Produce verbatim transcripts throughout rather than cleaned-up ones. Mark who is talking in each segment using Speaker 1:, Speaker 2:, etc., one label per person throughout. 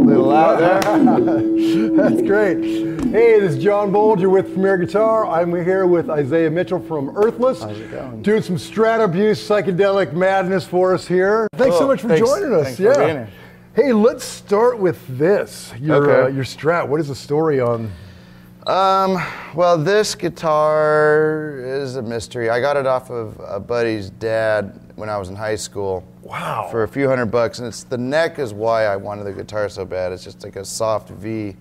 Speaker 1: little out there.
Speaker 2: That's great. Hey, this is John Bold. You're with Premier Guitar. I'm here with Isaiah Mitchell from Earthless.
Speaker 1: How's it going?
Speaker 2: Doing some Stratoabuse psychedelic madness for us here. Thanks
Speaker 1: oh,
Speaker 2: so much for
Speaker 1: thanks,
Speaker 2: joining us.
Speaker 1: Thanks
Speaker 2: yeah.
Speaker 1: for being here.
Speaker 2: Hey, let's start with this. Your
Speaker 1: Okay.
Speaker 2: uh, your Strat. What is the story on?
Speaker 1: Um, well, this guitar is a mystery. I got it off of a buddy's dad when I was in high school.
Speaker 2: Wow.
Speaker 1: For a few hundred bucks, and it's the neck is why I wanted the guitar so bad. It's just like a soft V.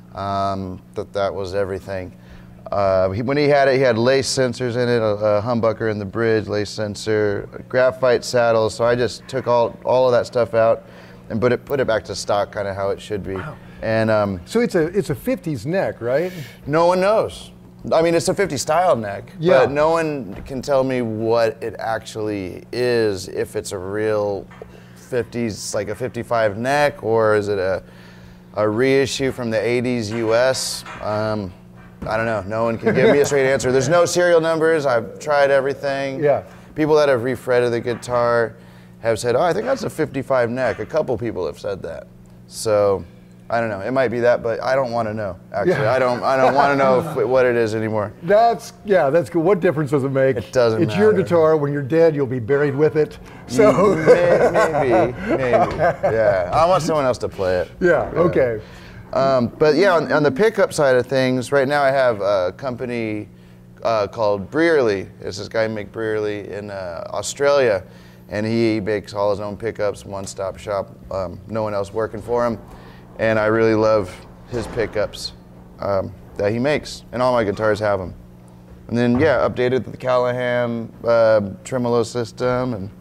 Speaker 1: Um, that that was everything. Uh, he, when he had it, he had lace sensors in it, a, a humbucker in the bridge, lace sensor, a graphite saddle. So I just took all all of that stuff out and put it put it back to stock, kind of how it should be.
Speaker 2: Wow.
Speaker 1: And um,
Speaker 2: So it's a it's a fifties neck, right?
Speaker 1: no one knows. I mean, it's a fifty style neck,
Speaker 2: Yeah.
Speaker 1: but no one can tell me what it actually is, if it's a real fifties, like a fifty-five neck, or is it a, a reissue from the eighties U S? Um, I don't know. No one can give me a straight answer. There's no serial numbers. I've tried everything.
Speaker 2: Yeah.
Speaker 1: People that have refretted the guitar have said, oh, I think that's a fifty-five neck. A couple people have said that. So, I don't know. It might be that, but I don't want to know. Actually,
Speaker 2: Yeah.
Speaker 1: I don't. I don't want to know if, what it is anymore.
Speaker 2: That's yeah. That's good. What difference does it make?
Speaker 1: It doesn't
Speaker 2: It's your
Speaker 1: matter.
Speaker 2: guitar. When you're dead, you'll be buried with it. So
Speaker 1: May- maybe, maybe. Yeah. I want someone else to play it.
Speaker 2: yeah. Okay.
Speaker 1: Um, but yeah, on, on the pickup side of things, right now I have a company uh, called Brearley. It's this guy Mick Brearley in uh, Australia, and he makes all his own pickups, one-stop shop. Um, no one else working for him. And I really love his pickups um, that he makes, and all my guitars have them. And then, yeah, updated the Callahan uh, tremolo system, and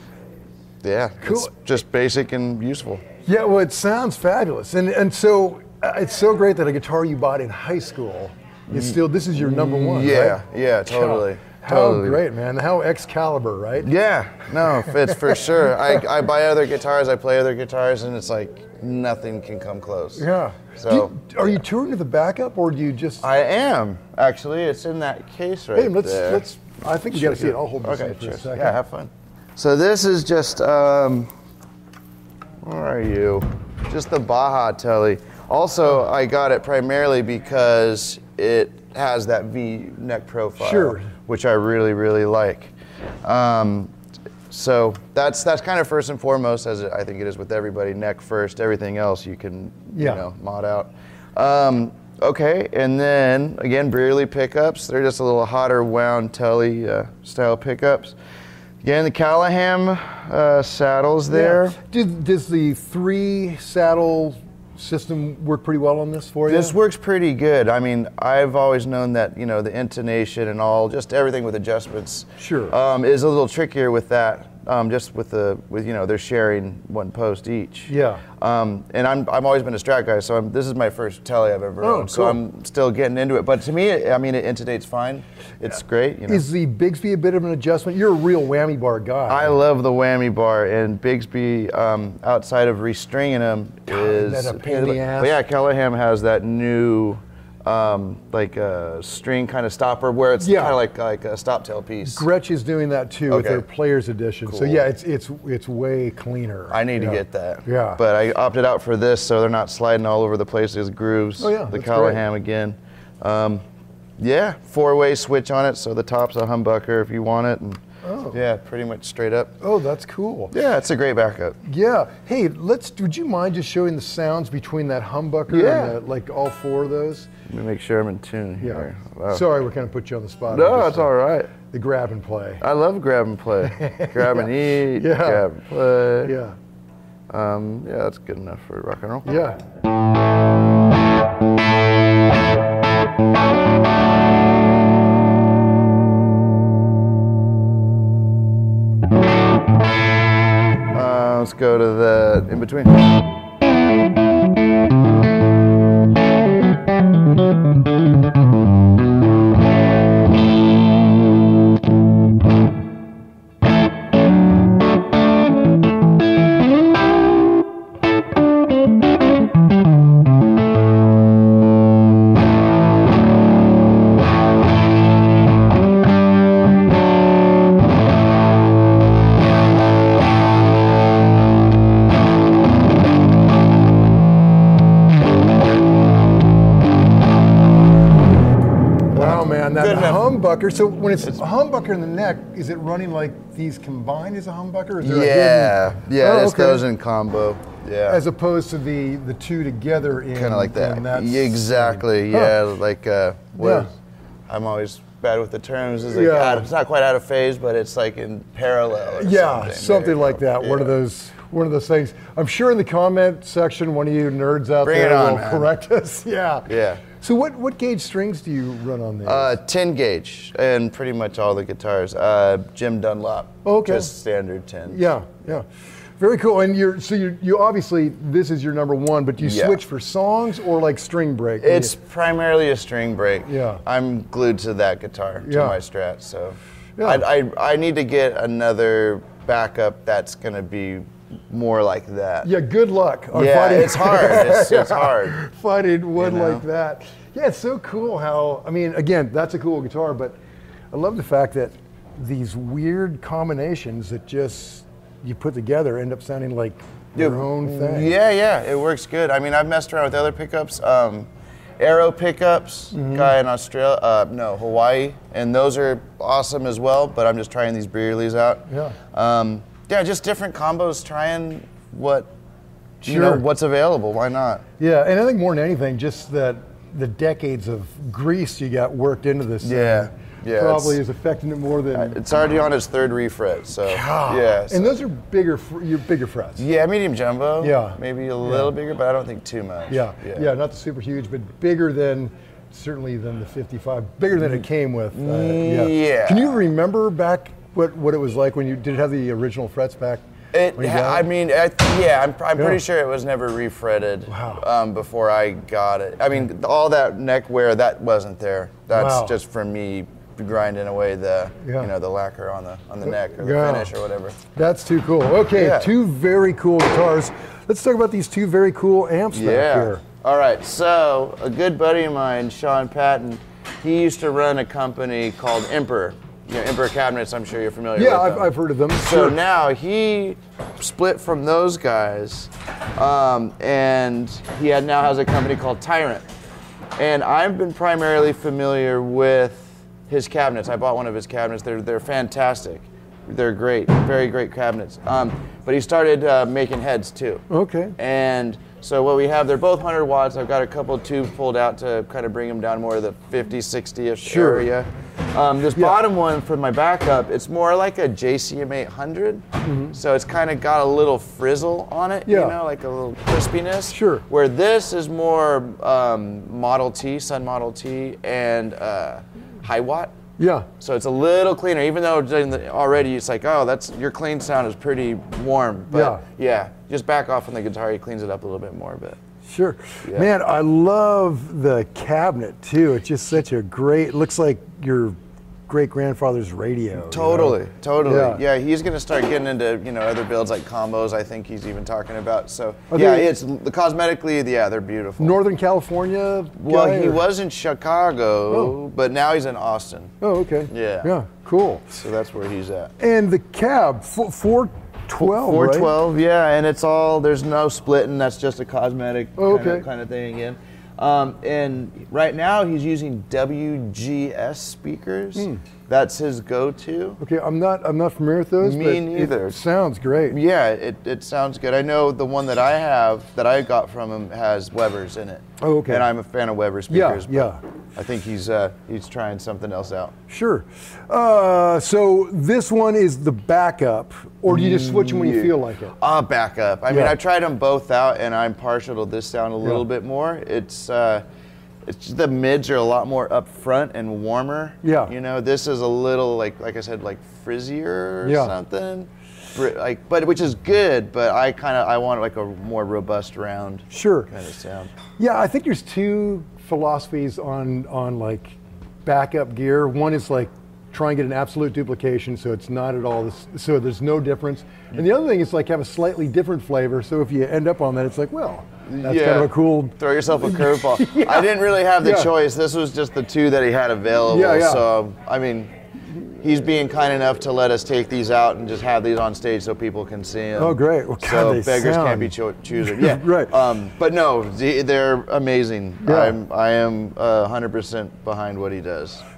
Speaker 1: yeah,
Speaker 2: Cool.
Speaker 1: it's just basic and useful.
Speaker 2: Yeah, well, it sounds fabulous, and and so uh, it's so great that a guitar you bought in high school is still this is your number one.
Speaker 1: Yeah,
Speaker 2: right?
Speaker 1: yeah, totally.
Speaker 2: How
Speaker 1: totally.
Speaker 2: great, man! How Excalibur, right?
Speaker 1: Yeah, no, it's for sure. I, I buy other guitars, I play other guitars, and it's like nothing can come close.
Speaker 2: Yeah.
Speaker 1: So,
Speaker 2: Do you- are you touring to the backup, or do you just?
Speaker 1: I am actually. It's in that case right
Speaker 2: hey, let's
Speaker 1: there.
Speaker 2: let's. I think you got to see it. I'll hold this
Speaker 1: Okay,
Speaker 2: up for a
Speaker 1: cheers.
Speaker 2: second.
Speaker 1: Yeah, have fun. So this is just um, where are you? Just the Baja Telly. Also, I got it primarily because it has that V neck profile,
Speaker 2: Sure.
Speaker 1: which I really, really like. Um, so that's that's kind of first and foremost, as I think it is with everybody. Neck first. Everything else you can,
Speaker 2: Yeah.
Speaker 1: you know, mod out. Um, okay, and then again, Brearley pickups. They're just a little hotter wound Telly uh, style pickups. Again, the Callahan uh, saddles there.
Speaker 2: Yeah. Did, does the three saddle system work pretty well on this for you?
Speaker 1: This works pretty good. I mean, I've always known that, you know, the intonation and all, just everything with adjustments,
Speaker 2: Sure.
Speaker 1: um, is a little trickier with that. Um, just with the, with you know, they're sharing one post each.
Speaker 2: Yeah.
Speaker 1: Um, and I'm, I've always been a Strat guy, so I'm, this is my first Telly I've ever
Speaker 2: Oh,
Speaker 1: owned. So
Speaker 2: cool.
Speaker 1: I'm still getting into it. But to me, it, I mean, it intonates fine. It's great. You know.
Speaker 2: Is the Bigsby a bit of an adjustment? You're a real whammy bar guy.
Speaker 1: I love the whammy bar, and Bigsby, um, outside of restringing them, is
Speaker 2: that a pain in the ass?
Speaker 1: But yeah, Callahan has that new, um, like a string kind of stopper where it's
Speaker 2: Yeah.
Speaker 1: kind of like like a stop tail piece.
Speaker 2: Gretsch is doing that too with
Speaker 1: Okay.
Speaker 2: their Players Edition. So
Speaker 1: Cool.
Speaker 2: yeah, it's it's it's way cleaner.
Speaker 1: I need
Speaker 2: Yeah.
Speaker 1: to get that.
Speaker 2: Yeah.
Speaker 1: But I opted out for this, so they're not sliding all over the place. There's grooves.
Speaker 2: Oh, yeah,
Speaker 1: The
Speaker 2: that's
Speaker 1: Callahan again. Um, yeah, four-way switch on it, so the top's a humbucker if you want it, and
Speaker 2: Oh.
Speaker 1: yeah, pretty much straight up.
Speaker 2: Oh, that's cool.
Speaker 1: Yeah, it's a great backup.
Speaker 2: Yeah. Hey, let's. Would you mind just showing the sounds between that humbucker
Speaker 1: Yeah.
Speaker 2: and the, like all four of those?
Speaker 1: Let me make sure I'm in tune
Speaker 2: Yeah.
Speaker 1: here. Wow.
Speaker 2: Sorry, we're kind of put you on the spot.
Speaker 1: No,
Speaker 2: Just,
Speaker 1: it's
Speaker 2: uh,
Speaker 1: all right.
Speaker 2: The grab and play.
Speaker 1: I love grab and play. Grab and eat,
Speaker 2: Yeah.
Speaker 1: grab and play.
Speaker 2: Yeah.
Speaker 1: Um, yeah, that's good enough for rock and roll.
Speaker 2: Yeah.
Speaker 1: Uh, let's go to the in between.
Speaker 2: humbucker. So when it's, it's a humbucker in the neck, is it running like these combined as a humbucker? Or is there
Speaker 1: yeah,
Speaker 2: a hidden...
Speaker 1: yeah,
Speaker 2: oh,
Speaker 1: this
Speaker 2: okay.
Speaker 1: goes in combo. Yeah.
Speaker 2: As opposed to the the two together in
Speaker 1: kind of like that.
Speaker 2: that
Speaker 1: exactly.
Speaker 2: huh.
Speaker 1: Yeah, like uh, what,
Speaker 2: yeah.
Speaker 1: I'm always bad with the terms. It's, like
Speaker 2: yeah.
Speaker 1: out, it's not quite out of phase, but it's like in parallel. Or
Speaker 2: yeah,
Speaker 1: something,
Speaker 2: something like that.
Speaker 1: Yeah.
Speaker 2: One of those. One of those things. I'm sure in the comment section, one of you nerds out
Speaker 1: Bring
Speaker 2: there
Speaker 1: it on,
Speaker 2: will
Speaker 1: man.
Speaker 2: correct us. Yeah.
Speaker 1: Yeah.
Speaker 2: So what what gauge strings do you run on these?
Speaker 1: Uh, ten gauge, and pretty much all the guitars. Uh, Jim Dunlop.
Speaker 2: Okay.
Speaker 1: Just standard ten.
Speaker 2: Yeah, yeah. Very cool. And you're so you you obviously this is your number one, but do you
Speaker 1: Yeah.
Speaker 2: switch for songs or like string break?
Speaker 1: It's primarily a string break.
Speaker 2: Yeah.
Speaker 1: I'm glued to that guitar, to
Speaker 2: Yeah.
Speaker 1: my Strat. So
Speaker 2: Yeah.
Speaker 1: I, I I need to get another backup that's gonna be more like that.
Speaker 2: Yeah. Good luck. On
Speaker 1: Yeah,
Speaker 2: finding,
Speaker 1: it's hard. It's, it's hard.
Speaker 2: Finding one
Speaker 1: You know?
Speaker 2: like that. Yeah, it's so cool how I mean, again, that's a cool guitar, but I love the fact that these weird combinations that just you put together end up sounding like your
Speaker 1: Yeah,
Speaker 2: own thing.
Speaker 1: Yeah, yeah, it works good. I mean, I've messed around with other pickups. Um, Arrow pickups,
Speaker 2: Mm-hmm.
Speaker 1: guy in Australia, uh, no, Hawaii, and those are awesome as well, but I'm just trying these Brearleys out.
Speaker 2: Yeah.
Speaker 1: Um, yeah, just different combos, trying what, you
Speaker 2: Sure.
Speaker 1: know, what's available, why not?
Speaker 2: Yeah, and I think more than anything, just that the decades of grease you got worked into this
Speaker 1: Yeah,
Speaker 2: thing
Speaker 1: yeah,
Speaker 2: probably
Speaker 1: it's-
Speaker 2: is affecting it more than.
Speaker 1: It's already on its third refret, so
Speaker 2: God.
Speaker 1: yeah. so-
Speaker 2: And those are bigger, fr- your bigger frets.
Speaker 1: yeah, medium jumbo.
Speaker 2: Yeah.
Speaker 1: Maybe a little bigger, but I don't think too much.
Speaker 2: Yeah, yeah, not the super huge, but bigger than certainly than the fifty-five, bigger than it came with. Uh, yeah.
Speaker 1: Yeah.
Speaker 2: Can you remember back what what it was like when you did it have the original frets back?
Speaker 1: It,
Speaker 2: when you
Speaker 1: ha-
Speaker 2: got
Speaker 1: I
Speaker 2: it?
Speaker 1: mean, I, yeah, I'm, I'm
Speaker 2: Yeah.
Speaker 1: pretty sure it was never refretted
Speaker 2: Wow.
Speaker 1: um, before I got it. I mean, all that neck wear, that wasn't there. That's
Speaker 2: Wow.
Speaker 1: just from me grinding away the,
Speaker 2: Yeah.
Speaker 1: you know, the lacquer on the on the neck or the
Speaker 2: Yeah.
Speaker 1: finish or whatever.
Speaker 2: That's too cool. Okay,
Speaker 1: Yeah.
Speaker 2: two very cool guitars. Let's talk about these two very cool amps back
Speaker 1: Yeah.
Speaker 2: here.
Speaker 1: All right. So a good buddy of mine, Sean Patton, he used to run a company called Emperor. You know, Emperor Cabinets. I'm sure you're familiar
Speaker 2: Yeah,
Speaker 1: with
Speaker 2: I've,
Speaker 1: them.
Speaker 2: I've heard of them.
Speaker 1: So
Speaker 2: Sure.
Speaker 1: now he split from those guys, um, and he had, now has a company called Tyrant. And I've been primarily familiar with his cabinets. I bought one of his cabinets. They're they're fantastic. They're great, very great cabinets. Um, but he started uh, making heads too.
Speaker 2: Okay.
Speaker 1: And so what we have, they're both one hundred watts. I've got a couple of tubes pulled out to kind of bring them down more to the fifty, sixty-ish
Speaker 2: Sure.
Speaker 1: area. Um, this
Speaker 2: Yeah.
Speaker 1: bottom one for my backup, it's more like a J C M eight hundred. So it's kind of got a little frizzle on it,
Speaker 2: Mm-hmm. Yeah.
Speaker 1: you know, like a little crispiness.
Speaker 2: Sure.
Speaker 1: Where this is more um, Model T, Sun Model T, and uh, high watt.
Speaker 2: Yeah.
Speaker 1: So it's a little cleaner, even though in the- already it's like, oh, that's your clean sound is pretty warm. But
Speaker 2: Yeah.
Speaker 1: yeah, just back off on the guitar, he cleans it up a little bit more. But
Speaker 2: Sure.
Speaker 1: Yeah.
Speaker 2: Man, I love the cabinet too. It's just such a great, looks like your great grandfather's radio. you
Speaker 1: totally,
Speaker 2: know?
Speaker 1: totally.
Speaker 2: Yeah.
Speaker 1: Yeah. he's gonna start getting into you know other builds like combos. I think he's even talking about. So
Speaker 2: Are
Speaker 1: yeah,
Speaker 2: they-
Speaker 1: it's the cosmetically, yeah, they're beautiful.
Speaker 2: Northern California?
Speaker 1: well,
Speaker 2: guy,
Speaker 1: he
Speaker 2: or-
Speaker 1: was in Chicago,
Speaker 2: Oh.
Speaker 1: but now he's in Austin.
Speaker 2: Oh, okay.
Speaker 1: Yeah.
Speaker 2: Yeah, cool.
Speaker 1: So that's where he's at.
Speaker 2: And the cab, four twelve,
Speaker 1: four
Speaker 2: right?
Speaker 1: twelve, yeah, and it's all, there's no splitting, that's just a cosmetic
Speaker 2: Oh,
Speaker 1: kind,
Speaker 2: okay.
Speaker 1: of, kind of thing again. Um, and right now he's using W G S speakers.
Speaker 2: Hmm.
Speaker 1: That's his go-to.
Speaker 2: Okay, I'm not I'm not familiar with those.
Speaker 1: Me
Speaker 2: but
Speaker 1: neither.
Speaker 2: It sounds great.
Speaker 1: Yeah, it, it sounds good. I know the one that I have, that I got from him, has Webers in it.
Speaker 2: Oh, okay.
Speaker 1: And I'm a fan of Weber
Speaker 2: Yeah,
Speaker 1: speakers. but
Speaker 2: yeah.
Speaker 1: I think he's uh, he's trying something else out.
Speaker 2: Sure. Uh, so this one is the backup, or do you just switch them when you
Speaker 1: Yeah.
Speaker 2: feel like it?
Speaker 1: Uh, back up. I mean,
Speaker 2: Yeah.
Speaker 1: I tried them both out, and I'm partial to this sound a little bit more. It's uh, it's just the mids are a lot more up front and warmer.
Speaker 2: Yeah.
Speaker 1: You know, this is a little like like I said, like frizzier or
Speaker 2: Yeah.
Speaker 1: something. Br- Like, but which is good. But I kind of I want like a more robust round
Speaker 2: Sure.
Speaker 1: kind of sound.
Speaker 2: Yeah, I think there's two philosophies on on like backup gear. One is like try and get an absolute duplication, so it's not at all this, so there's no difference. And the other thing is like have a slightly different flavor. So if you end up on that, it's like, well, that's kind of a cool.
Speaker 1: Throw yourself a curveball. I didn't really have the
Speaker 2: Yeah.
Speaker 1: choice. This was just the two that he had available.
Speaker 2: Yeah, yeah.
Speaker 1: So I mean, he's being kind enough to let us take these out and just have these on stage so people can see them.
Speaker 2: Oh, great. Well, God,
Speaker 1: so
Speaker 2: they
Speaker 1: beggars
Speaker 2: sound-
Speaker 1: can't be cho- choosers. Yeah,
Speaker 2: Right.
Speaker 1: Um, but no, the- they're amazing.
Speaker 2: Yeah.
Speaker 1: I'm I am uh, one hundred percent behind what he does.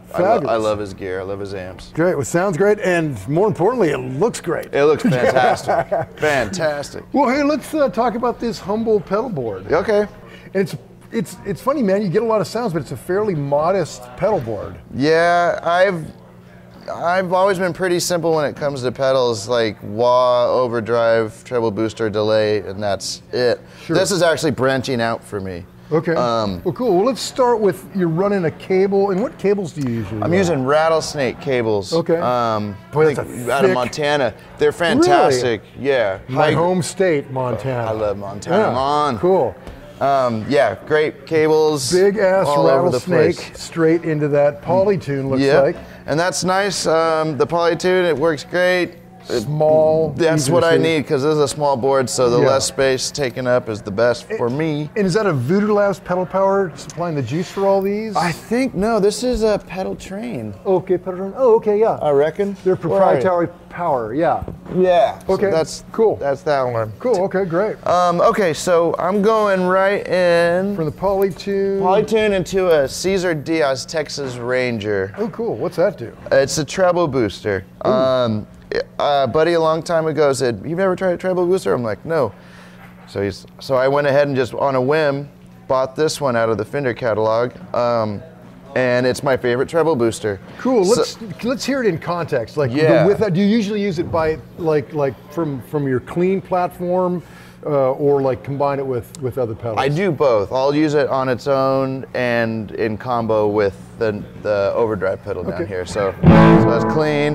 Speaker 1: I, lo-
Speaker 2: Fabulous.
Speaker 1: I love his gear. I love his amps.
Speaker 2: Great. Well, sounds great, and more importantly, it looks great.
Speaker 1: It looks fantastic. Fantastic.
Speaker 2: Well, hey, let's uh, talk about this humble pedal board.
Speaker 1: Okay.
Speaker 2: And it's it's it's funny, man. You get a lot of sounds, but it's a fairly modest pedal board.
Speaker 1: Yeah, I've I've always been pretty simple when it comes to pedals, like wah, overdrive, treble booster, delay, and that's it.
Speaker 2: Sure.
Speaker 1: This is actually branching out for me.
Speaker 2: Okay.
Speaker 1: Um,
Speaker 2: well, cool. Well, let's start with you're running a cable. And what cables do you usually
Speaker 1: I'm
Speaker 2: run?
Speaker 1: using rattlesnake cables.
Speaker 2: Okay.
Speaker 1: Um,
Speaker 2: Boy,
Speaker 1: I
Speaker 2: that's
Speaker 1: think
Speaker 2: a
Speaker 1: out of
Speaker 2: thick-
Speaker 1: Montana. They're fantastic. Yeah.
Speaker 2: My
Speaker 1: High-
Speaker 2: home state, Montana.
Speaker 1: I love Montana.
Speaker 2: Yeah,
Speaker 1: I'm on.
Speaker 2: Cool.
Speaker 1: Um, yeah, great cables.
Speaker 2: Big ass
Speaker 1: all over the
Speaker 2: rattlesnake
Speaker 1: place.
Speaker 2: straight into that Polytune, looks
Speaker 1: Yep.
Speaker 2: like.
Speaker 1: And that's nice. Um, the Polytune, it works great.
Speaker 2: Small.
Speaker 1: That's
Speaker 2: easy
Speaker 1: what
Speaker 2: to
Speaker 1: I
Speaker 2: see.
Speaker 1: need because this is a small board, so the
Speaker 2: Yeah.
Speaker 1: less space taken up is the best for me.
Speaker 2: And is that a Voodoo Labs pedal power supplying the juice for all these?
Speaker 1: I think no, this is a pedal train.
Speaker 2: okay, pedal. Oh, okay, yeah.
Speaker 1: I reckon
Speaker 2: They're
Speaker 1: Where are you?
Speaker 2: proprietary power, yeah.
Speaker 1: Yeah. so
Speaker 2: Okay,
Speaker 1: that's
Speaker 2: cool.
Speaker 1: That's that one.
Speaker 2: Cool. Okay, great.
Speaker 1: Um, okay, so I'm going right in
Speaker 2: From the Polytune.
Speaker 1: Polytune into a Cesar Diaz Texas Ranger.
Speaker 2: Oh, cool. What's that do?
Speaker 1: It's a treble booster. Um, a buddy a long time ago said, "You've never tried a treble booster?" I'm like, "No." So he's so I went ahead and just on a whim bought this one out of the Fender catalog, um, and it's my favorite treble booster.
Speaker 2: Cool.
Speaker 1: So-
Speaker 2: Let's let's hear it in context. Like
Speaker 1: Yeah.
Speaker 2: the, with that, do you usually use it by like like from from your clean platform, uh, or like combine it with with other pedals?
Speaker 1: I do both. I'll use it on its own and in combo with the the overdrive pedal down
Speaker 2: Okay.
Speaker 1: here. So, so that's clean.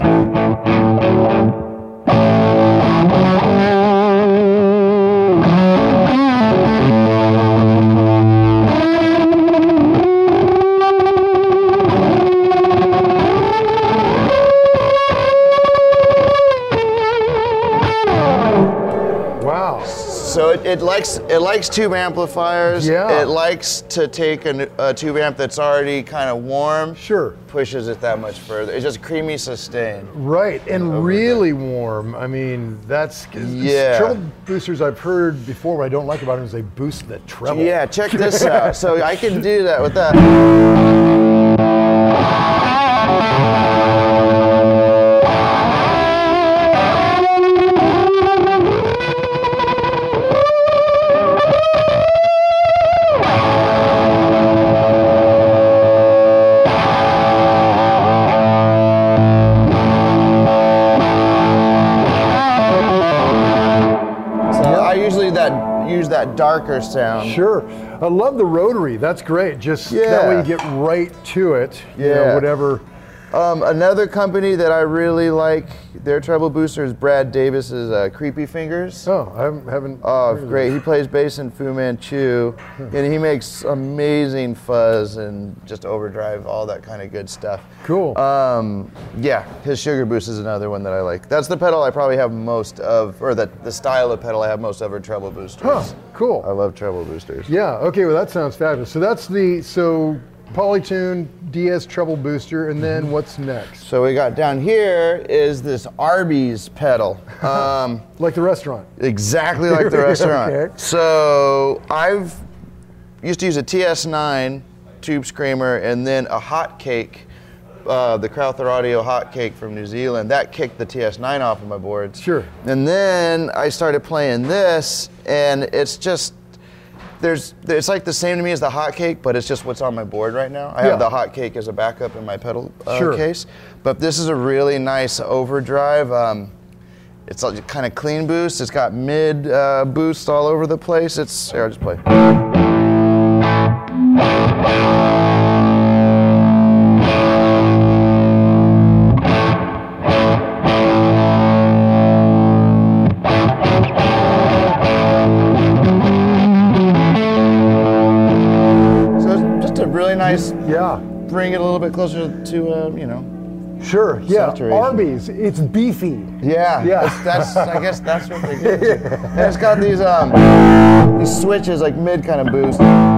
Speaker 2: Wow.
Speaker 1: So it, it likes it likes tube amplifiers.
Speaker 2: Yeah.
Speaker 1: It likes to take a, a tube amp that's already kind of warm.
Speaker 2: Sure.
Speaker 1: Pushes it that much further. It's just creamy sustain.
Speaker 2: Right, and really warm. I mean, that's
Speaker 1: Yeah.
Speaker 2: treble boosters I've heard before. What I don't like about them is they boost the treble.
Speaker 1: Yeah, check this out. So I can do that with that. So I usually that use that darker sound.
Speaker 2: Sure. I love the rotary. That's great. Just that way
Speaker 1: Yeah.
Speaker 2: you get right to it. You know,
Speaker 1: Yeah.
Speaker 2: whatever.
Speaker 1: Um, another company that I really like, their treble booster is Brad Davis's uh, Creepy Fingers.
Speaker 2: Oh, I haven't. haven't
Speaker 1: Oh,
Speaker 2: heard of
Speaker 1: great.
Speaker 2: that.
Speaker 1: He plays bass in Fu Manchu, and he makes amazing fuzz and just overdrive, all that kind of good stuff.
Speaker 2: Cool.
Speaker 1: Um, yeah, his Sugar Boost is another one that I like. That's the pedal I probably have most of, or the, the style of pedal I have most of are treble boosters.
Speaker 2: Huh, cool.
Speaker 1: I love treble boosters.
Speaker 2: Yeah. Okay. Well, that sounds fabulous. So that's the so Polytune D S treble booster, and then what's next?
Speaker 1: So we got down here is this Arby's pedal. Um,
Speaker 2: Like the restaurant.
Speaker 1: Exactly like the restaurant.
Speaker 2: Okay.
Speaker 1: So I've used to use a T S nine tube screamer and then a hot cake, uh, the Crowther Audio hot cake from New Zealand. That kicked the T S nine off of my boards.
Speaker 2: Sure.
Speaker 1: And then I started playing this, and it's just there's it's like the same to me as the hot cake, but it's just what's on my board right now. I
Speaker 2: Yeah.
Speaker 1: have the hot cake as a backup in my pedal uh,
Speaker 2: Sure.
Speaker 1: case, but this is a really nice overdrive. Um, it's like kind of clean boost. It's got mid uh, boost all over the place. It's here. I'll just play. So it's just a really nice.
Speaker 2: Yeah.
Speaker 1: Bring it a little bit closer to uh, you know.
Speaker 2: Sure. Yeah.
Speaker 1: Saturation.
Speaker 2: Arby's. It's beefy.
Speaker 1: Yeah,
Speaker 2: Yeah.
Speaker 1: That's, that's I guess that's what they get. And it's got these um these switches like mid kind of boost.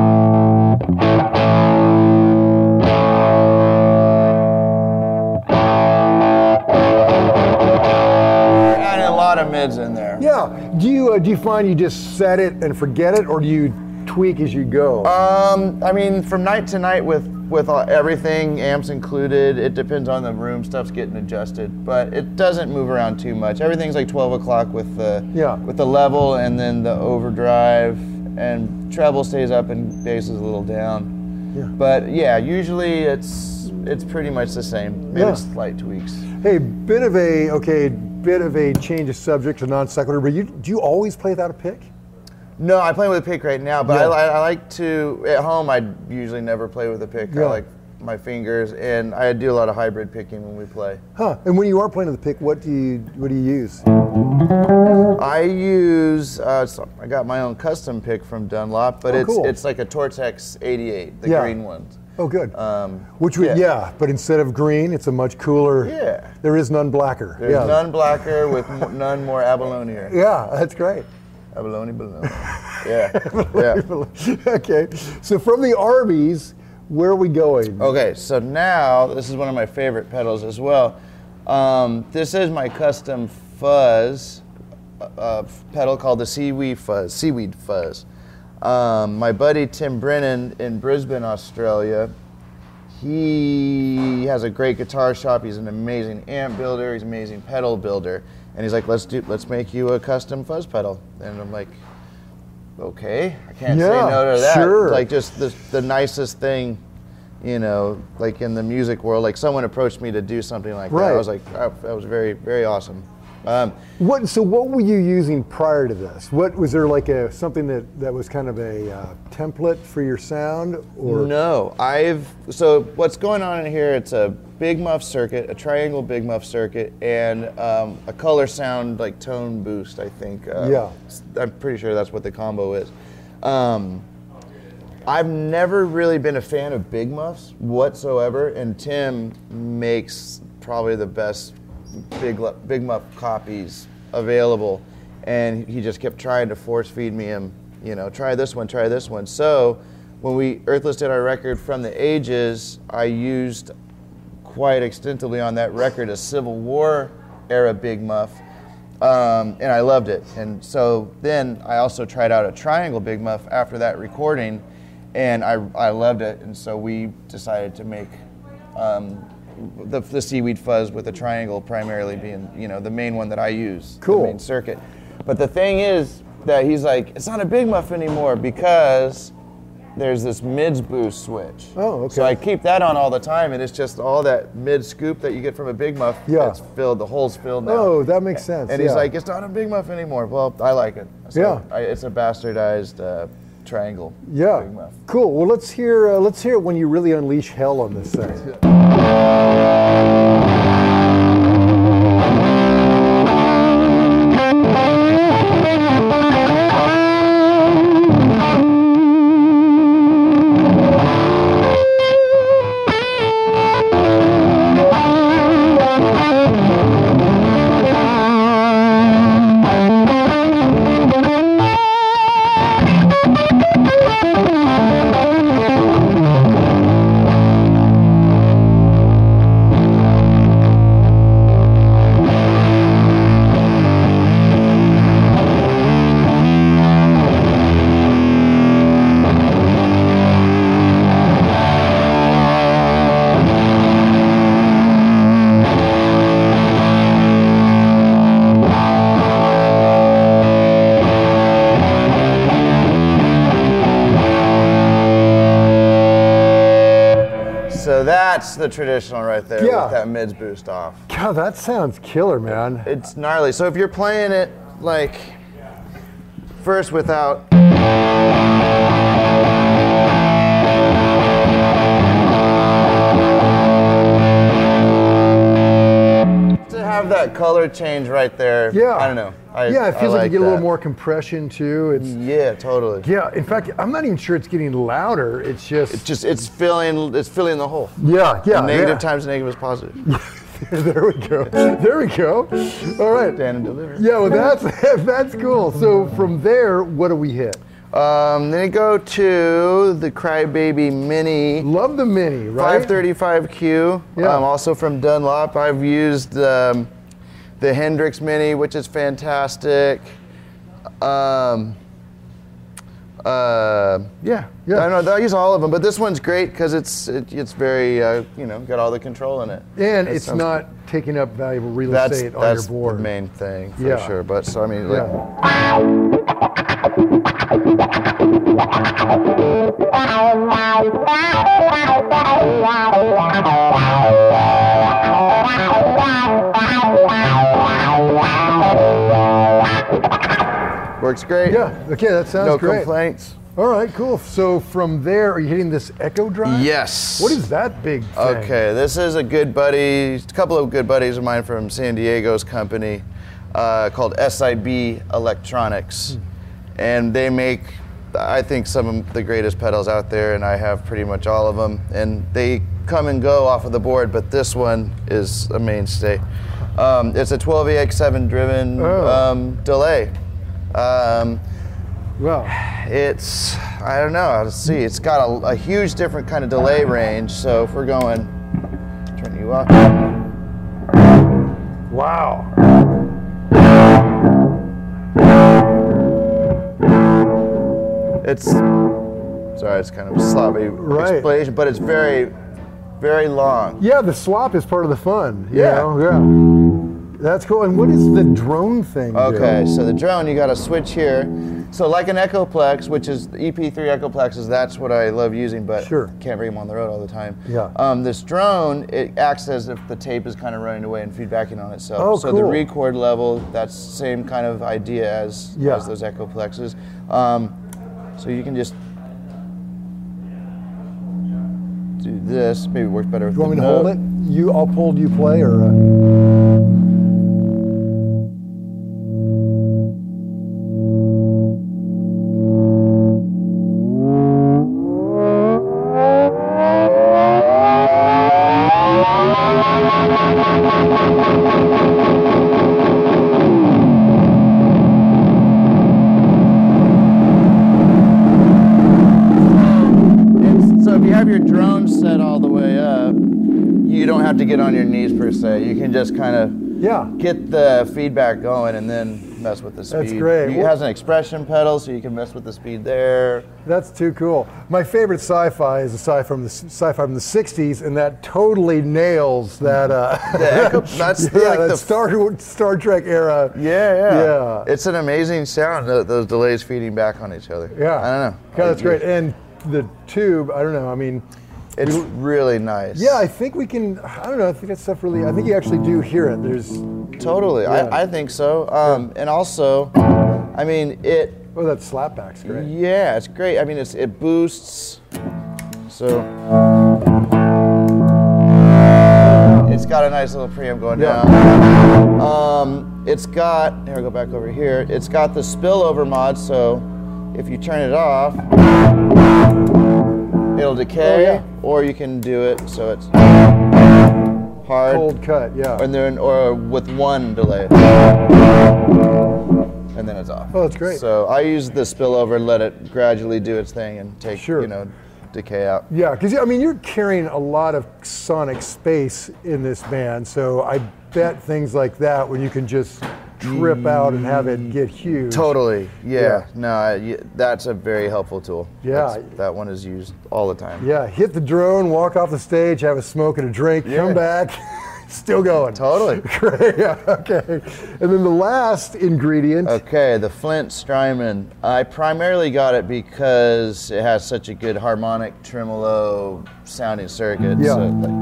Speaker 1: And a lot of mids in there.
Speaker 2: Yeah. Do you uh, do you find you just set it and forget it, or do you tweak as you go?
Speaker 1: Um, I mean, from night to night with with all, everything, amps included. It depends on the room, stuff's getting adjusted, but it doesn't move around too much. Everything's like twelve o'clock with the
Speaker 2: Yeah.
Speaker 1: with the level, and then the overdrive, and treble stays up and bass is a little down.
Speaker 2: Yeah.
Speaker 1: But yeah, usually it's it's pretty much the same. Maybe
Speaker 2: Yeah.
Speaker 1: slight tweaks.
Speaker 2: Hey, bit of a okay, bit of a change of subject to non sequitur. But you do you always play without a pick?
Speaker 1: No, I'm playing with a pick right now, but
Speaker 2: Yeah.
Speaker 1: I, I like to, at home I usually never play with a pick.
Speaker 2: Yeah.
Speaker 1: I like my fingers, and I do a lot of hybrid picking when we play.
Speaker 2: Huh? And when you are playing with a pick, what do you what do you use?
Speaker 1: I use, uh, so I got my own custom pick from Dunlop, but
Speaker 2: Oh,
Speaker 1: it's
Speaker 2: cool.
Speaker 1: it's like a Tortex eighty-eight, the
Speaker 2: Yeah.
Speaker 1: green ones.
Speaker 2: Oh, good.
Speaker 1: Um,
Speaker 2: Which would, yeah.
Speaker 1: yeah.
Speaker 2: but instead of green, it's a much cooler.
Speaker 1: Yeah.
Speaker 2: There is none blacker.
Speaker 1: There's
Speaker 2: yeah.
Speaker 1: none blacker with m- none more abalone.
Speaker 2: Yeah, that's great.
Speaker 1: Abalone balloon. Yeah. yeah.
Speaker 2: Okay, so from the Arby's, where are we going?
Speaker 1: Okay, so now this is one of my favorite pedals as well. Um, this is my custom fuzz uh, pedal called the Seaweed Fuzz. Seaweed Fuzz. Um, my buddy Tim Brennan in Brisbane, Australia, he has a great guitar shop. He's an amazing amp builder. He's an amazing pedal builder, and he's like, "Let's do, let's make you a custom fuzz pedal." And I'm like, "Okay, I can't
Speaker 2: Yeah,
Speaker 1: say no to that."
Speaker 2: sure.
Speaker 1: Like just the the nicest thing, you know, like in the music world. Like someone approached me to do something like that.
Speaker 2: Right.
Speaker 1: I was like, oh, that was very very awesome. Um,
Speaker 2: What? So what were you using prior to this? What was there like a something that that was kind of a uh, template for your sound, or
Speaker 1: No, I've, so what's going on in here, it's a big muff circuit, a triangle big muff circuit, and um, a color sound like tone boost, I think. Uh,
Speaker 2: Yeah.
Speaker 1: I'm pretty sure that's what the combo is. Um, I've never really been a fan of big muffs whatsoever, and Tim makes probably the best big lu- big muff copies available, and he just kept trying to force feed me him, you know, try this one, try this one. So when we Earthless did our record From the Ages, I used quite extensively on that record a Civil War era big muff, um, and I loved it. And so then I also tried out a triangle big muff after that recording, and I, I loved it. And so we decided to make um, the, the Seaweed Fuzz with the triangle primarily being, you know, the main one that I use,
Speaker 2: Cool.
Speaker 1: the main circuit. But the thing is that he's like, it's not a big muff anymore because there's this mids boost switch.
Speaker 2: Oh, okay.
Speaker 1: So I keep that on all the time, and it's just all that mid scoop that you get from a big muff.
Speaker 2: Yeah.
Speaker 1: It's filled, the hole's filled now.
Speaker 2: Oh, that makes sense.
Speaker 1: And he's
Speaker 2: yeah.
Speaker 1: like, it's not a big muff anymore. Well, I like it. So
Speaker 2: Yeah.
Speaker 1: I, it's a bastardized uh, triangle
Speaker 2: yeah,
Speaker 1: big muff.
Speaker 2: cool. Well, let's hear uh, let's hear it when you really unleash hell on this thing.
Speaker 1: So that's the traditional right there
Speaker 2: Yeah.
Speaker 1: with that mids boost off.
Speaker 2: God, that sounds killer, man.
Speaker 1: It's gnarly. So if you're playing it like first without to have that color change right there.
Speaker 2: Yeah.
Speaker 1: I don't know. I,
Speaker 2: yeah, it
Speaker 1: I
Speaker 2: feels like,
Speaker 1: like
Speaker 2: you get a little
Speaker 1: that.
Speaker 2: more compression too. It's
Speaker 1: Yeah, totally.
Speaker 2: yeah. In fact, I'm not even sure it's getting louder. It's just
Speaker 1: It's just it's filling it's filling the hole.
Speaker 2: yeah, yeah.
Speaker 1: Negative
Speaker 2: yeah.
Speaker 1: times negative is positive.
Speaker 2: There we go. There we go. All right.
Speaker 1: Stand and deliver.
Speaker 2: Yeah, well, that's that's cool. So from there, what do we hit?
Speaker 1: Um, then you go to the Crybaby Mini
Speaker 2: Love the Mini, right?
Speaker 1: five thirty-five Q.
Speaker 2: Yeah.
Speaker 1: Um, also from Dunlop. I've used um, the Hendrix Mini, which is fantastic. Um, Uh, yeah,
Speaker 2: Yeah.
Speaker 1: I know I use all of them, but this one's great because it's it, it's very uh, you know got all the control in it.
Speaker 2: And
Speaker 1: That
Speaker 2: it's
Speaker 1: sounds
Speaker 2: not taking up valuable real
Speaker 1: That's
Speaker 2: estate on
Speaker 1: that's
Speaker 2: your board.
Speaker 1: the main thing for
Speaker 2: Yeah.
Speaker 1: sure. But so I mean, like,
Speaker 2: Yeah.
Speaker 1: works great.
Speaker 2: Yeah. Okay, that sounds
Speaker 1: No
Speaker 2: great.
Speaker 1: complaints.
Speaker 2: All right, cool. So from there, are you hitting this Echo Drive?
Speaker 1: Yes.
Speaker 2: What is that big thing?
Speaker 1: Okay, this is a good buddy, a couple of good buddies of mine from San Diego's company uh, called S I B Electronics. And they make, I think, some of the greatest pedals out there, and I have pretty much all of them. And they come and go off of the board, but this one is a mainstay. Um, it's a twelve A X seven driven
Speaker 2: Oh.
Speaker 1: um, delay. Um,
Speaker 2: Wow.
Speaker 1: It's, I don't know, let's see, it's got a, a huge different kind of delay range, so if we're going, turn you off.
Speaker 2: Wow.
Speaker 1: It's, sorry, it's kind of a sloppy
Speaker 2: Right.
Speaker 1: explanation, but it's very, very long.
Speaker 2: Yeah, the slop is part of the fun. You
Speaker 1: Yeah.
Speaker 2: know? Yeah. That's cool. And what is the drone thing? do?
Speaker 1: Okay, so the drone, you got to switch here. So like an Echoplex, which is the E P three Echoplexes, that's what I love using, but
Speaker 2: Sure.
Speaker 1: can't bring them on the road all the time.
Speaker 2: Yeah.
Speaker 1: Um, this drone, it acts as if the tape is kind of running away and feedbacking on itself.
Speaker 2: Oh,
Speaker 1: so the
Speaker 2: cool.
Speaker 1: record level, that's same kind of idea as,
Speaker 2: Yeah.
Speaker 1: as those Echoplexes. Um, so you can just do this. Maybe it works better with
Speaker 2: You want me
Speaker 1: the
Speaker 2: to hold
Speaker 1: note.
Speaker 2: it? You, I'll hold you play, or. Uh...
Speaker 1: It's- so if you have your drone set all the way up, you don't have to get on your knees per se. You can just kind of
Speaker 2: Yeah.
Speaker 1: get the feedback going and then mess with the speed.
Speaker 2: That's great.
Speaker 1: It has an expression pedal, so you can mess with the speed there.
Speaker 2: That's too cool. My favorite sci-fi is a sci-fi from the sci-fi from the sixties, and that totally nails that. Uh,
Speaker 1: The Echo, that's
Speaker 2: yeah,
Speaker 1: like
Speaker 2: that
Speaker 1: the
Speaker 2: Star Star Trek era.
Speaker 1: yeah, yeah,
Speaker 2: Yeah.
Speaker 1: It's an amazing sound. th- Those delays feeding back on each other.
Speaker 2: Yeah,
Speaker 1: I don't know.
Speaker 2: Yeah, that's
Speaker 1: I-
Speaker 2: great. And the tube, I don't know. I mean,
Speaker 1: It's really nice.
Speaker 2: yeah, I think we can. I don't know. I think that stuff really. I think you actually do hear it. There's.
Speaker 1: totally.
Speaker 2: Yeah.
Speaker 1: I, I think so. Um, and also, I mean, it.
Speaker 2: Oh, that slapback's great.
Speaker 1: Yeah, it's great. I mean, it's it boosts. So it's got a nice little preamp going
Speaker 2: Yeah.
Speaker 1: down. Um, it's got. Here, I'll go back over here. It's got the spillover mod. So if you turn it off, it'll decay,
Speaker 2: Oh, yeah.
Speaker 1: or you can do it so it's hard,
Speaker 2: Cold cut. Yeah.
Speaker 1: and then or with one delay, and then it's off.
Speaker 2: Oh, that's great.
Speaker 1: So I use the spillover and let it gradually do its thing and take
Speaker 2: Sure.
Speaker 1: you know decay out.
Speaker 2: Yeah, because I mean, you're carrying a lot of sonic space in this band, so I bet things like that, when you can just trip out and have it get huge.
Speaker 1: Totally. Yeah.
Speaker 2: Yeah.
Speaker 1: No, I, y- that's a very helpful tool.
Speaker 2: Yeah.
Speaker 1: That's- that one is used all the time.
Speaker 2: Yeah, hit the drone, walk off the stage, have a smoke and a drink,
Speaker 1: Yeah.
Speaker 2: come back, still going.
Speaker 1: Totally.
Speaker 2: Great. Yeah, okay. And then the last ingredient.
Speaker 1: Okay, the Flint Strymon. I primarily got it because it has such a good harmonic tremolo sounding circuit.
Speaker 2: Yeah.
Speaker 1: So, like-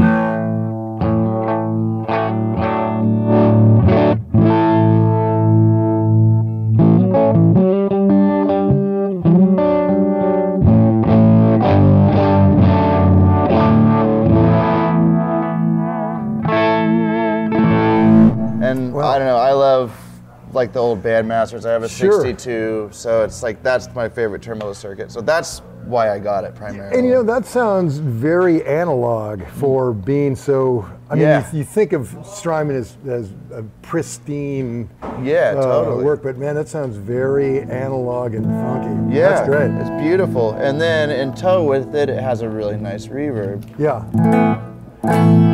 Speaker 1: and
Speaker 2: Wow.
Speaker 1: I don't know, I love like the old Bandmasters. I have a
Speaker 2: Sure.
Speaker 1: sixty-two, so it's like that's my favorite tremolo circuit. So that's why I got it primarily.
Speaker 2: And you know, that sounds very analog for being so. I mean,
Speaker 1: Yeah.
Speaker 2: you, you think of Strymon as, as a pristine
Speaker 1: yeah,
Speaker 2: uh,
Speaker 1: totally.
Speaker 2: work, but man, that sounds very analog and funky.
Speaker 1: Yeah,
Speaker 2: That's great.
Speaker 1: It's beautiful. And then in tow with it, it has a really nice reverb.
Speaker 2: Yeah.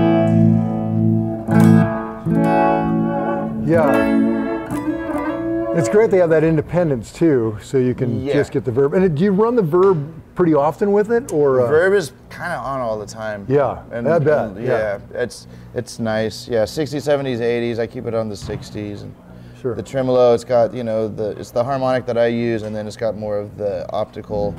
Speaker 2: Yeah. It's great they have that independence too, so you can
Speaker 1: Yeah.
Speaker 2: just get the verb. And do you run the verb pretty often with it, or uh,
Speaker 1: Verb is kind of on all the time.
Speaker 2: Yeah,
Speaker 1: and,
Speaker 2: I bet,
Speaker 1: and,
Speaker 2: yeah.
Speaker 1: yeah, it's it's nice. Yeah, sixties, seventies, eighties. I keep it on the sixties, and
Speaker 2: Sure.
Speaker 1: the tremolo. It's got you know the it's the harmonic that I use, and then it's got more of the optical.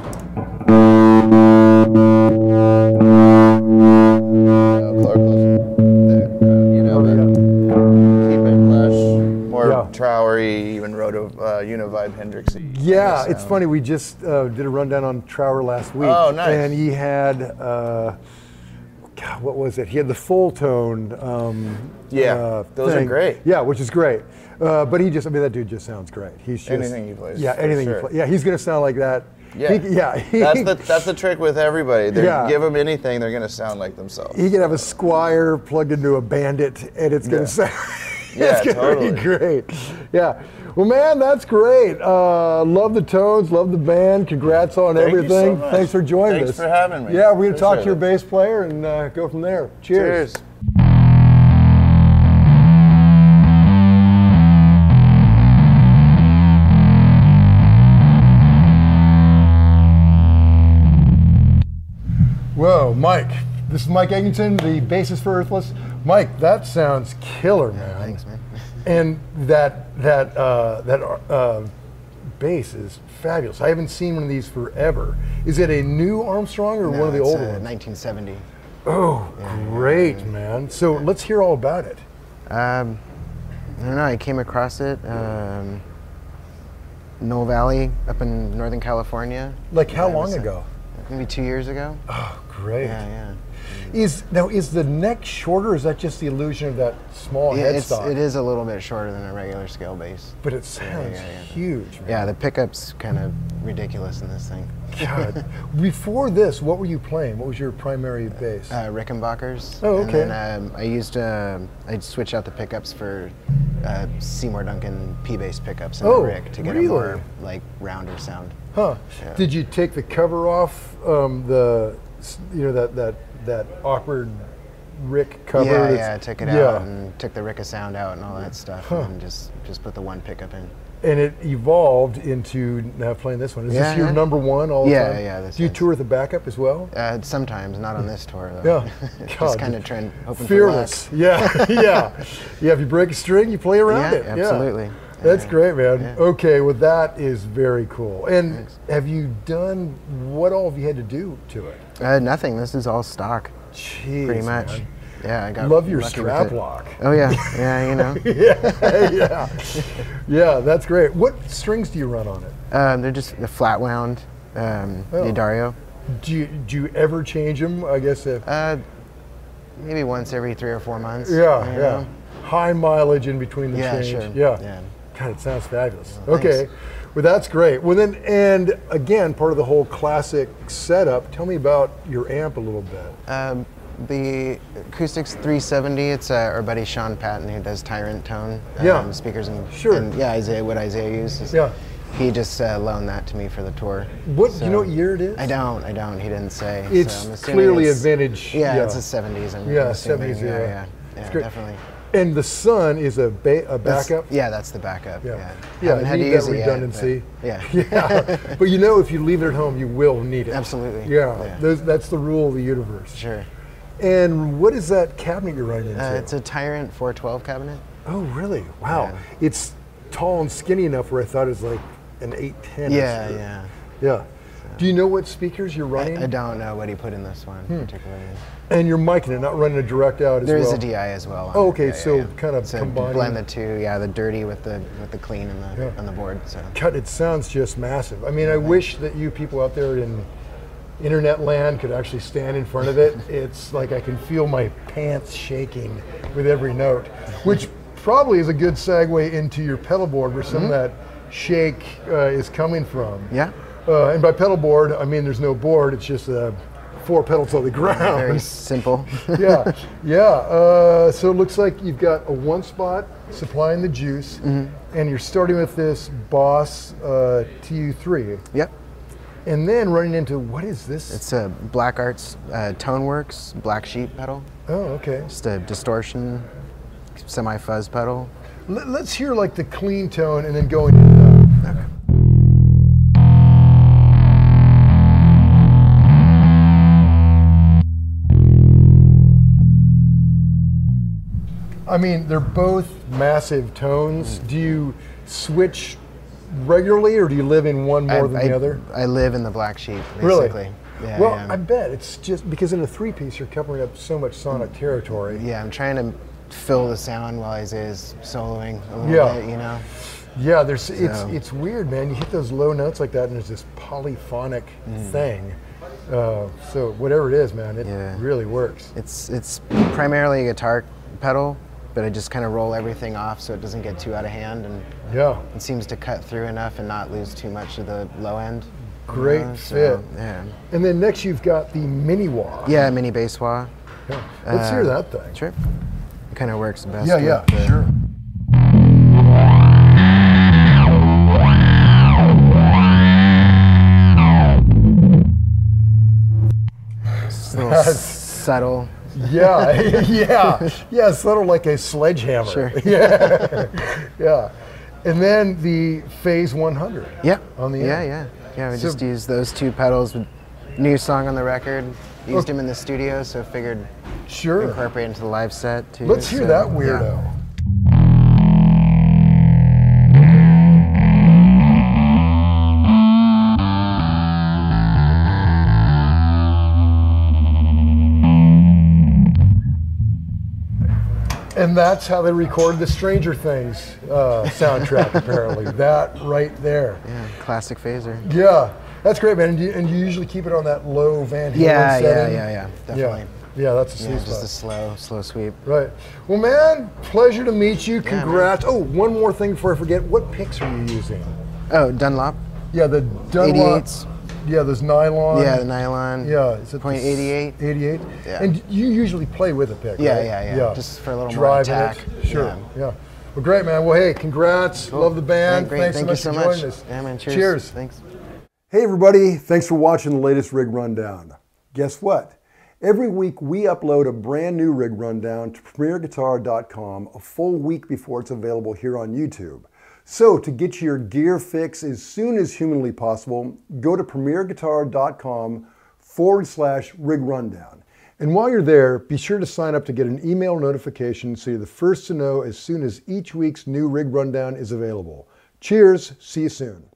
Speaker 1: You know, but keep it lush, more
Speaker 2: Yeah.
Speaker 1: Trowery, even Roto, uh, Univibe Hendrixy.
Speaker 2: Yeah,
Speaker 1: kind of
Speaker 2: it's
Speaker 1: sound.
Speaker 2: funny. We just uh, did a rundown on Trower last week.
Speaker 1: Oh, nice.
Speaker 2: And he had, uh, God, what was it? He had the full tone. Um,
Speaker 1: Yeah,
Speaker 2: uh,
Speaker 1: those are
Speaker 2: thing.
Speaker 1: great.
Speaker 2: Yeah, which is great. Uh, but he just, I mean, that dude just sounds great. He's just,
Speaker 1: Anything he plays,
Speaker 2: Yeah,
Speaker 1: for
Speaker 2: anything
Speaker 1: sure.
Speaker 2: he plays. Yeah, he's going to sound like that.
Speaker 1: Yeah,
Speaker 2: He, yeah. He,
Speaker 1: that's the that's the trick with everybody. They
Speaker 2: Yeah.
Speaker 1: give them anything, they're gonna sound like themselves.
Speaker 2: he can have a Squire plugged into a Bandit, and it's going to
Speaker 1: Yeah.
Speaker 2: sound.
Speaker 1: Yeah,
Speaker 2: it's gonna
Speaker 1: totally.
Speaker 2: be great. Yeah. Well, man, that's great. Uh, love the tones, love the band. Congrats on
Speaker 1: Thank you so
Speaker 2: everything.
Speaker 1: much.
Speaker 2: Thanks for joining
Speaker 1: Thanks
Speaker 2: us.
Speaker 1: for having me.
Speaker 2: Yeah, we're going to talk to
Speaker 1: Appreciate
Speaker 2: your
Speaker 1: it.
Speaker 2: bass player and uh, go from there. Cheers.
Speaker 1: Cheers.
Speaker 2: Whoa, Mike. This is Mike Egginton, the bassist for Earthless. Mike, that sounds killer, man.
Speaker 3: Thanks, man.
Speaker 2: And that that uh, that uh, bass is fabulous. I haven't seen one of these forever. Is it a new Armstrong or
Speaker 3: No,
Speaker 2: one of the
Speaker 3: it's,
Speaker 2: old
Speaker 3: uh,
Speaker 2: ones?
Speaker 3: nineteen seventy.
Speaker 2: Oh, great, man. So let's hear all about it.
Speaker 3: Um, I don't know. I came across it. Um, Knoll Valley up in Northern California.
Speaker 2: Like how
Speaker 3: Yeah, it
Speaker 2: long
Speaker 3: was, uh,
Speaker 2: ago?
Speaker 3: Maybe two years ago.
Speaker 2: Oh, great.
Speaker 3: Yeah, yeah.
Speaker 2: Is now is the neck shorter? Or is that just the illusion of that small
Speaker 3: Yeah, it's,
Speaker 2: headstock?
Speaker 3: it is a little bit shorter than a regular scale bass.
Speaker 2: But it sounds
Speaker 3: yeah, yeah.
Speaker 2: huge, man.
Speaker 3: Yeah, the pickup's kind of ridiculous in this thing.
Speaker 2: God. Before this, what were you playing? What was your primary bass?
Speaker 3: Uh, Rickenbackers.
Speaker 2: Oh, okay.
Speaker 3: And then um, I used, uh, I switched out the pickups for uh, Seymour Duncan P-bass pickups in
Speaker 2: Oh,
Speaker 3: the Rick to get
Speaker 2: really?
Speaker 3: a more like rounder sound.
Speaker 2: Huh?
Speaker 3: Yeah.
Speaker 2: Did you take the cover off um, the, s- you know, that that that awkward Rick cover?
Speaker 3: Yeah,
Speaker 2: that's-
Speaker 3: yeah, I took it
Speaker 2: yeah.
Speaker 3: out and took the Ricka sound out and all that stuff,
Speaker 2: Huh.
Speaker 3: and then just just put the one pickup in.
Speaker 2: And it evolved into now playing this one. Is
Speaker 3: Yeah,
Speaker 2: this your
Speaker 3: yeah.
Speaker 2: number one all the
Speaker 3: Yeah,
Speaker 2: time?
Speaker 3: yeah, this
Speaker 2: Do you
Speaker 3: is.
Speaker 2: tour with the backup as well?
Speaker 3: Uh, sometimes, not on this tour though.
Speaker 2: Yeah.
Speaker 3: just
Speaker 2: God.
Speaker 3: kind of trying, hoping
Speaker 2: Fearless. Yeah, yeah, yeah. If you break a string, you play
Speaker 3: for luck.
Speaker 2: around
Speaker 3: Yeah,
Speaker 2: it.
Speaker 3: absolutely.
Speaker 2: Yeah. That's
Speaker 3: Yeah.
Speaker 2: great, man.
Speaker 3: Yeah.
Speaker 2: Okay, well, that is very cool. And
Speaker 3: Thanks.
Speaker 2: have you done what all have you had to do to it?
Speaker 3: Uh, nothing. This is all stock,
Speaker 2: Jeez,
Speaker 3: pretty much.
Speaker 2: man.
Speaker 3: Yeah, I got
Speaker 2: Love your
Speaker 3: lucky with
Speaker 2: strap
Speaker 3: it.
Speaker 2: lock.
Speaker 3: Oh yeah, yeah, you know.
Speaker 2: yeah, yeah, yeah. That's great. What strings do you run on it?
Speaker 3: Um, they're just the flat wound, um,
Speaker 2: Oh.
Speaker 3: the Dario.
Speaker 2: Do you, do you ever change them? I guess if
Speaker 3: Uh, maybe once every three or four months.
Speaker 2: yeah,
Speaker 3: you
Speaker 2: yeah.
Speaker 3: know?
Speaker 2: High mileage in between the
Speaker 3: Yeah,
Speaker 2: change.
Speaker 3: sure.
Speaker 2: Yeah.
Speaker 3: Yeah.
Speaker 2: God, it sounds fabulous.
Speaker 3: Well,
Speaker 2: okay.
Speaker 3: thanks.
Speaker 2: Well, that's great. Well, then, and again, part of the whole classic setup. Tell me about your amp a little bit.
Speaker 3: Um, the Acoustics three seventy, it's uh, our buddy Sean Patton who does Tyrant Tone um,
Speaker 2: Yeah.
Speaker 3: speakers and,
Speaker 2: Sure.
Speaker 3: and yeah, Isaiah, what Isaiah uses.
Speaker 2: Yeah.
Speaker 3: He just uh, loaned that to me for the tour.
Speaker 2: What do
Speaker 3: So-
Speaker 2: you know? What year it is?
Speaker 3: I don't, I don't. He didn't say.
Speaker 2: It's
Speaker 3: so I'm assuming
Speaker 2: clearly
Speaker 3: it's-
Speaker 2: a vintage.
Speaker 3: Yeah, it's the seventies. I'm
Speaker 2: Yeah,
Speaker 3: assuming.
Speaker 2: seventies
Speaker 3: Yeah,
Speaker 2: era.
Speaker 3: yeah, yeah,
Speaker 2: It's great.
Speaker 3: definitely.
Speaker 2: And the Sun is a, ba- a
Speaker 3: That's-
Speaker 2: backup.
Speaker 3: Yeah, that's the backup.
Speaker 2: Yeah.
Speaker 3: Yeah,
Speaker 2: Yeah,
Speaker 3: Haven't
Speaker 2: you
Speaker 3: had to
Speaker 2: need
Speaker 3: use
Speaker 2: that
Speaker 3: it yet,
Speaker 2: redundancy.
Speaker 3: but yeah.
Speaker 2: Yeah, but you know, if you leave it at home, you will need it.
Speaker 3: Absolutely.
Speaker 2: Yeah,
Speaker 3: Yeah.
Speaker 2: Those, that's the rule of the universe.
Speaker 3: Sure.
Speaker 2: And what is that cabinet you're running into?
Speaker 3: Uh, it's a Tyrant four twelve cabinet.
Speaker 2: oh, really? Wow.
Speaker 3: Yeah.
Speaker 2: It's tall and skinny enough where I thought it was like an eight ten.
Speaker 3: Yeah, yeah.
Speaker 2: Yeah. Do you know what speakers you're running?
Speaker 3: I, I don't know what he put in this one particularly.
Speaker 2: And you're micing it, not running a direct out as
Speaker 3: There is
Speaker 2: well.
Speaker 3: a D I as well. on
Speaker 2: Oh,
Speaker 3: it.
Speaker 2: okay,
Speaker 3: Yeah, yeah,
Speaker 2: so
Speaker 3: yeah.
Speaker 2: kind of
Speaker 3: So
Speaker 2: combining-
Speaker 3: blend the two. Yeah, the dirty with the with the clean in the
Speaker 2: Yeah.
Speaker 3: on the board. So
Speaker 2: God, it sounds just massive. I mean, I wish that you people out there in internet land could actually stand in front of it. It's like I can feel my pants shaking with every note, which probably is a good segue into your pedal board where some of that shake uh, is coming from.
Speaker 3: yeah,
Speaker 2: Uh, and by pedal board, I mean there's no board, it's just uh, four pedals on the ground.
Speaker 3: very simple.
Speaker 2: yeah, yeah. Uh, so it looks like you've got a one spot supplying the juice, and you're starting with this Boss uh, T U three,
Speaker 3: Yep.
Speaker 2: and then running into what is this?
Speaker 3: It's a Black Arts uh, Toneworks Black Sheep pedal.
Speaker 2: oh, okay.
Speaker 3: Just a distortion, semi fuzz pedal.
Speaker 2: Let, let's hear like the clean tone and then go into that.
Speaker 3: Okay.
Speaker 2: I mean, they're both massive tones. Do you switch regularly, or do you live in one more
Speaker 3: I,
Speaker 2: than
Speaker 3: I,
Speaker 2: the other?
Speaker 3: I live in the black sheep,
Speaker 2: Really?
Speaker 3: basically. Yeah,
Speaker 2: well,
Speaker 3: yeah.
Speaker 2: I bet it's just because in a three-piece you're covering up so much sonic territory.
Speaker 3: Yeah, I'm trying to fill the sound while Isaiah is soloing a little
Speaker 2: Yeah.
Speaker 3: bit, you know?
Speaker 2: Yeah, there's it's
Speaker 3: So-
Speaker 2: it's weird, man. You hit those low notes like that, and there's this polyphonic thing. Uh, so whatever it is, man, it
Speaker 3: Yeah.
Speaker 2: really works.
Speaker 3: It's it's primarily a guitar pedal, but I just kind of roll everything off so it doesn't get too out of hand, and
Speaker 2: Yeah,
Speaker 3: it seems to cut through enough and not lose too much of the low end. you
Speaker 2: Great
Speaker 3: know?
Speaker 2: fit.
Speaker 3: So, yeah.
Speaker 2: and then next you've got the mini wah.
Speaker 3: Yeah, mini bass wah.
Speaker 2: Yeah. Let's
Speaker 3: Uh,
Speaker 2: hear that thing.
Speaker 3: Sure. It kind of works best.
Speaker 2: Yeah,
Speaker 3: with
Speaker 2: yeah,
Speaker 3: the-
Speaker 2: sure.
Speaker 3: It's a little s- subtle.
Speaker 2: Yeah, yeah, yeah. Sort of like a sledgehammer.
Speaker 3: Sure.
Speaker 2: Yeah, yeah. And then the Phase one hundred.
Speaker 3: Yeah.
Speaker 2: On the
Speaker 3: yeah,
Speaker 2: end.
Speaker 3: yeah, yeah. We
Speaker 2: So-
Speaker 3: just used those two pedals. With new song on the record. Used them in the studio, so figured
Speaker 2: Sure.
Speaker 3: incorporate into the live set too.
Speaker 2: Let's hear
Speaker 3: so,
Speaker 2: that
Speaker 3: yeah.
Speaker 2: weirdo. And that's how they recorded the Stranger Things uh, soundtrack, apparently. That right there.
Speaker 3: Yeah, classic phaser.
Speaker 2: Yeah, that's great, man. And you, and you usually keep it on that low Van Halen
Speaker 3: Yeah, yeah,
Speaker 2: setting?
Speaker 3: yeah, yeah, definitely.
Speaker 2: Yeah, yeah, that's a
Speaker 3: Yeah,
Speaker 2: sweet
Speaker 3: just
Speaker 2: spot.
Speaker 3: a slow, slow sweep.
Speaker 2: Right. Well, man, pleasure to meet you.
Speaker 3: man.
Speaker 2: Congrats. Oh, one more thing before I forget. What picks are you using?
Speaker 3: Oh, Dunlop.
Speaker 2: Yeah, the Dunlop.
Speaker 3: eighty-eights.
Speaker 2: Yeah, those nylon.
Speaker 3: Yeah, the nylon.
Speaker 2: Yeah, is it
Speaker 3: point
Speaker 2: the s-
Speaker 3: eighty-eight.
Speaker 2: eighty-eight.
Speaker 3: Yeah.
Speaker 2: And you usually play with a pick,
Speaker 3: Yeah,
Speaker 2: right?
Speaker 3: yeah, yeah. Just for a little more
Speaker 2: Driving
Speaker 3: attack.
Speaker 2: it. Sure.
Speaker 3: Yeah.
Speaker 2: Yeah. Well, great, man. Well, hey, congrats.
Speaker 3: Cool.
Speaker 2: Love the band.
Speaker 3: Yeah, great.
Speaker 2: Thanks
Speaker 3: Thank
Speaker 2: so
Speaker 3: you
Speaker 2: much
Speaker 3: so
Speaker 2: for joining
Speaker 3: much.
Speaker 2: us.
Speaker 3: Yeah, man. Cheers.
Speaker 2: Cheers.
Speaker 3: Thanks.
Speaker 2: Hey everybody, thanks for watching the latest Rig Rundown. Guess what? Every week we upload a brand new Rig Rundown to premier guitar dot com a full week before it's available here on YouTube. So to get your gear fix as soon as humanly possible, go to premier guitar dot com forward slash Rig Rundown. And while you're there, be sure to sign up to get an email notification so you're the first to know as soon as each week's new Rig Rundown is available. Cheers, see you soon.